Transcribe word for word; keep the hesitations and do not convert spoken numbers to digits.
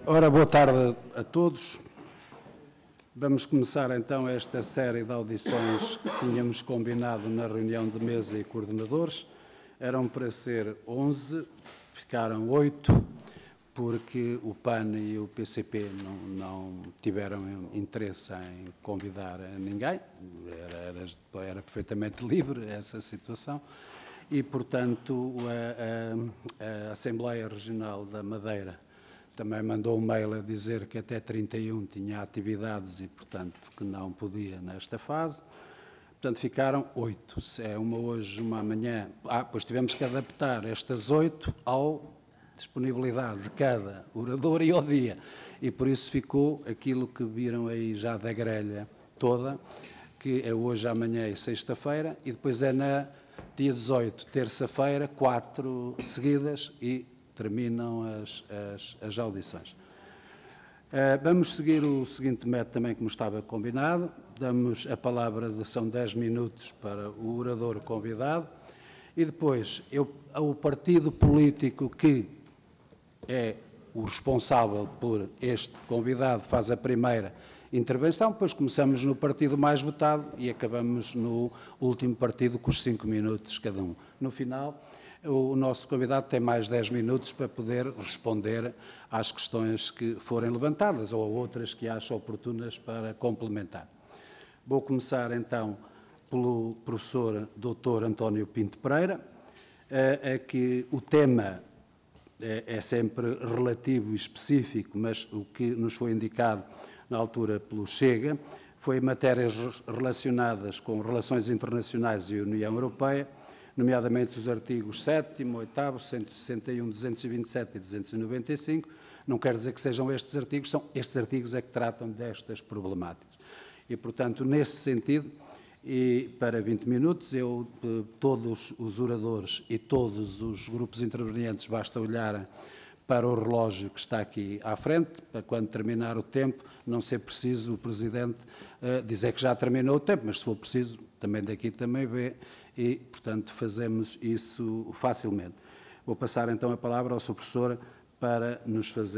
Ora, boa tarde a todos. Vamos começar então esta série de audições que tínhamos combinado na reunião de mesa e coordenadores. Eram para ser onze, ficaram oito, porque o P A N e o P C P não, não tiveram interesse em convidar ninguém, era, era, era perfeitamente livre essa situação, e, portanto, a, a, a Assembleia Regional da Madeira também mandou um mail a dizer que até trinta e um tinha atividades e, portanto, que não podia nesta fase. Portanto, ficaram oito. É uma hoje, uma amanhã. Ah, pois tivemos que adaptar estas oito ao disponibilidade de cada orador e ao dia. E por isso ficou aquilo que viram aí já da grelha toda, que é hoje, amanhã e sexta-feira, e depois é na dia dezoito, terça-feira, quatro seguidas e terminam as, as, as audições. Uh, vamos seguir o seguinte método também, como estava combinado. Damos a palavra, de, são dez minutos para o orador convidado, e depois eu, o partido político que é o responsável por este convidado faz a primeira intervenção, depois começamos no partido mais votado e acabamos no último partido com os cinco minutos cada um. No final, o nosso convidado tem mais dez minutos para poder responder às questões que forem levantadas ou a outras que acha oportunas para complementar. Vou começar então pelo professor doutor António Pinto Pereira, a, a que o tema é, é sempre relativo e específico, mas o que nos foi indicado na altura pelo Chega foi matérias relacionadas com relações internacionais e União Europeia, nomeadamente os artigos sétimo, oitavo, cento e sessenta e um, duzentos e vinte e sete e duzentos e noventa e cinco. Não quer dizer que sejam estes artigos, são estes artigos é que tratam destas problemáticas. E, portanto, nesse sentido, e para vinte minutos, eu, todos os oradores e todos os grupos intervenientes, basta olharem para o relógio que está aqui à frente, para quando terminar o tempo, não ser preciso o Presidente uh, dizer que já terminou o tempo, mas se for preciso, também daqui também vê, e, portanto, fazemos isso facilmente. Vou passar então a palavra ao seu professor para nos fazer